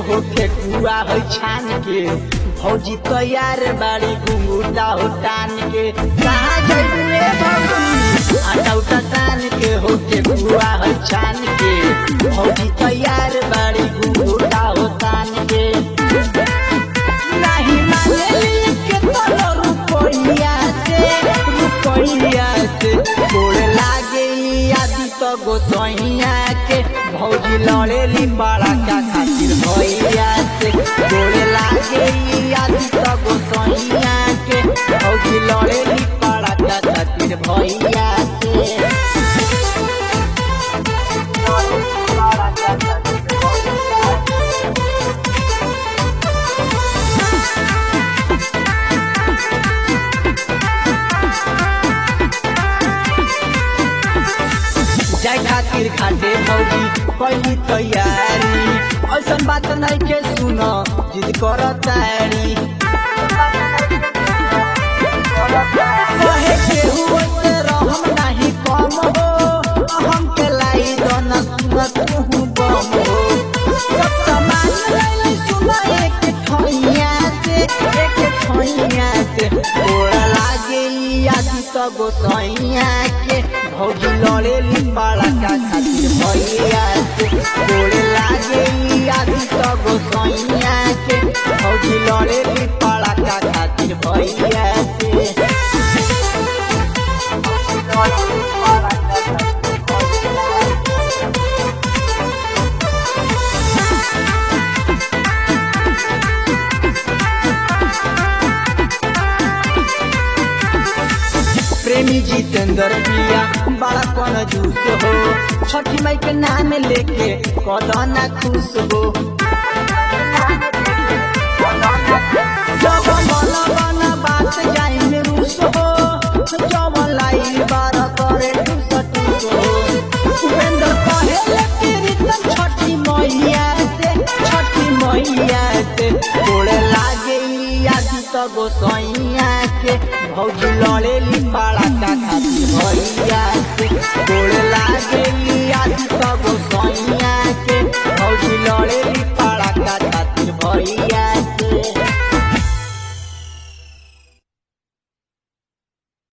हो ठेकुआ हो छान के भौजी तैयार बाड़ी घुंघूटा हो टान के कहाँ जइबे भौजी आटा उटा सान के हो ठेकुआ हो छान के भौजी तैयार बाड़ी घुंघूटा हो टान के नहीं मानेली के तोलो रुपैया से गोड़ लागे आदि तो गोसैया के भौजी लड़ेली बड़ा का खातिर भैया से गोड़ लागे आदि तो गोसैया के भौजी लड़ेली बड़ा का खातिर भैया से जाय खातिर खाटे भौजी पहली तैयारी ऐसन बात नहीं के सुनो जिद कर तारी कहे केहू से रहम नहीं कम हो हम के लाई दोना सुनत तू बम हो सब सामान लई सुना एक ठैया से गोड़ा लागे आदि तो गोसैया के भौजी लड़ेली बड़ा का खातिर भैया से गोड़ लागे आदि तो गोसैया के भौजी लड़ेली बड़ा का खातिर भैया से प्रेमी जितेंद्र पिया बड़ा कौन जूस हो छठी माई के नाम लेके कदना खुश हो जब मन बना बात जाए में रूस हो जब लाई बार करे टूस हो उपेंद्र कहे कीर्तन छठी मैया से गोड़ लागे आदि तो गोसैया के भौजी